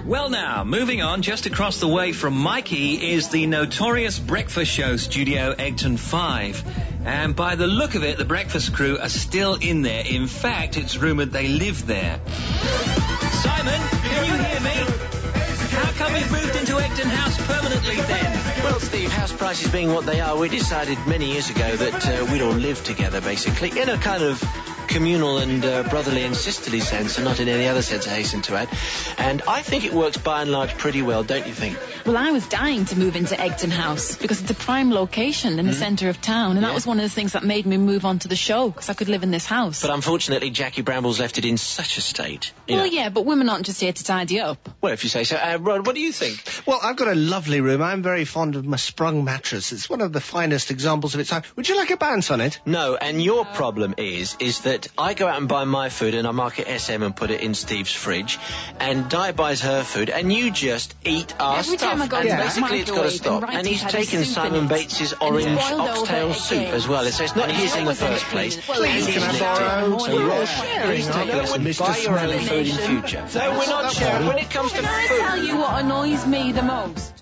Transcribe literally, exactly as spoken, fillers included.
Well now, moving on, just across the way from Mikey is the notorious Breakfast Show Studio Egton five. And by the look of it, the breakfast crew are still in there. In fact, it's rumoured they live there. Simon, can you hear me? How come we've moved into Egton House permanently then? Well, Steve, house prices being what they are, we decided many years ago that uh, we'd all live together, basically, in a kind of communal and uh, brotherly and sisterly sense, and not in any other sense, I hasten to add. And I think it works by and large pretty well, don't you think? Well, I was dying to move into Egton House because it's a prime location in the mm. centre of town, and yeah. that was one of the things that made me move on to the show, because I could live in this house. But unfortunately, Jackie Brambles left it in such a state. Well, know. yeah, but women aren't just here to tidy up. Well, if you say so. Uh, Rod, what do you think? Well, I've got a lovely room. I'm very fond of my Sprung mattress. It's one of the finest examples of its kind. Would you like a bounce on it? No, and your uh, problem is, is that I go out and buy my food and I mark it S M and put it in Steve's fridge, and Di buys her food, and you just eat our Every stuff. Time I go and yeah. basically it's got to stop. And, and he's taken Simon Bates's orange oxtail soup as well. So it's not his in the first place. Please, can I borrow? So you're sharing. Buy your own food in future. No, we're not sharing. When it comes to food. Can I tell you what annoys me the most?